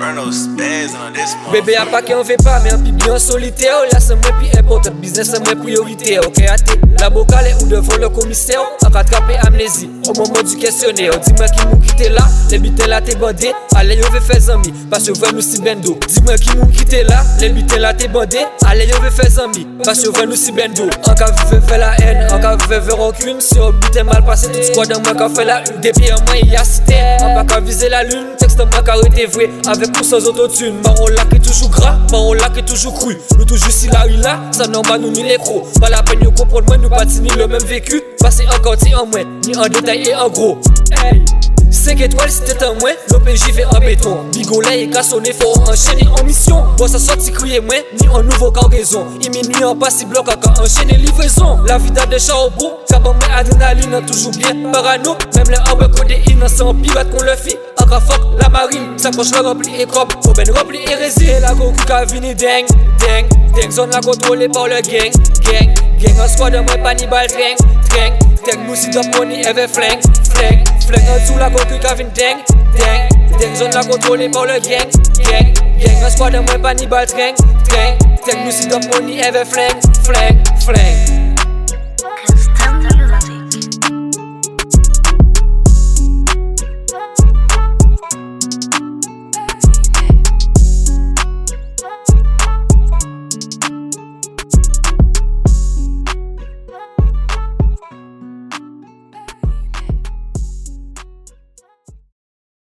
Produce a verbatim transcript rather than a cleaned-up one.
Inferno spazzing on this one. Bébé a pas qu'on fait pas, mais un pi bien solitaire. Là c'est moi puis important, business c'est moi prioritaire. Ok, athée, la bocale ou devant le commissaire. En rattraper amnésie, au moment du questionnaire. Dis-moi qui m'a quitté là, les butins là t'es bandé. Allez, yo veut faire zami, parce que vous nous si bendo. Dis-moi qui m'a quitté là, les butins là t'es bandé. Allez, yo veut faire zami, parce que vous nous si bendo. En cas vous faire la haine, en cas vous faire rancune. Si on butin mal passé, tout squad en moi qu'a fait la une. Depuis un mois il y a cité, en pas qu'à viser la lune. Texte en moi qu'a été vrai, avec ou sans autotune. Parole là qui est toujours gras, parole là qui est toujours cru. Nous toujours si là, il là, ça n'en va nous ni les crocs. Pas la peine de comprendre, moi nous pas ni le même vécu. Passer encore ti en moins, ni en détail et en gros. Hey. cinq étoiles c'était un moins, l'O P J fait en béton. Bigolet et cassonné, faut enchaîner en mission. Bon ça sorti crier moins, ni en nouveau cargaison. Il minuit en pas si bloc à enchaîner livraison. La vida de charbon, ça bon mais adrénaline toujours bien parano. Même les arbres codéine, sans pirate qu'on le fit. Encore fuck la marine, ça coche le rempli et crop. Faut ben rempli et résine. La goku qu'a vini deng, deng, deng. Zone la contrôlée par le gang, gang, gang. En squad de moi pas ni bal treng, treng. Teng nous si top money ever fling, fling, fling. En dessous la goku qu'a vini deng, deng, deng. Zone la contrôlée par le gang, gang, gang. En squad de moi pas ni bal treng, treng. Teng nous si top money ever fling, fling, fling.